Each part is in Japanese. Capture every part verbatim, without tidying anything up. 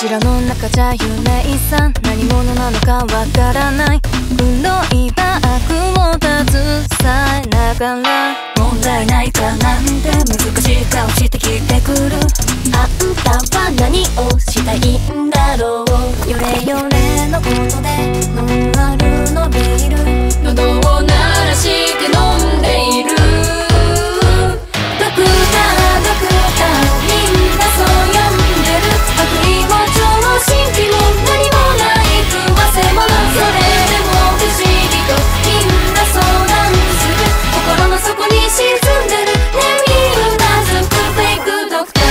柱の中じゃ幽霊さん、何者なのかわからない黒いバッグを携えながら、問題ないかなんて難しい顔してきてくる。あんたは何をしたいんだろう。ヨレヨレのことでノンアルのビール、喉を鳴らして飲んでいる。ドクタードクターみんなそう呼んでる。悪意も常識も何もない食わせ物、それでも不思議とみんな相談する。心の底に沈んでる眠りうなずくフェイクドクター。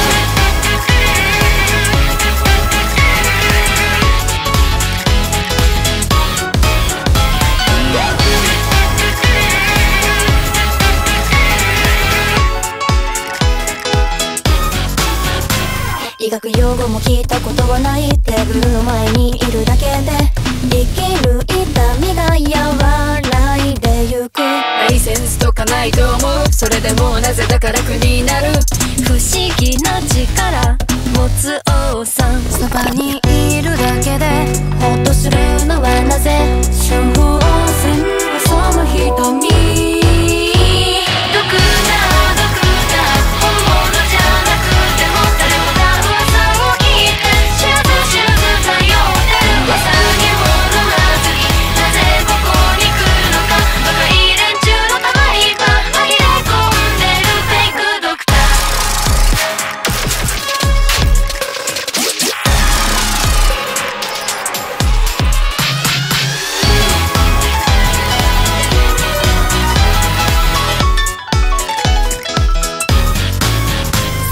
医学用語も聞いたことはない。テーブルの前にいるだけで生きる痛みが和らいでゆく。 ライセンスとかないと思う。それでもなぜだか楽になる。 不思議な力持つ王さん、そばにいるだけでホッとするのはなぜ。処方箋はその瞳。ドクタードクター本物じゃなくても誰もが噂を聞いてシューズシューズ頼ってる。朝にも飲まずになぜここに来るのか。若い連中のたまり場紛れ込んでるフェイクドクター。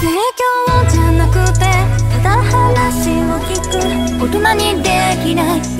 説教じゃなくてただ話を聞く。大人にできない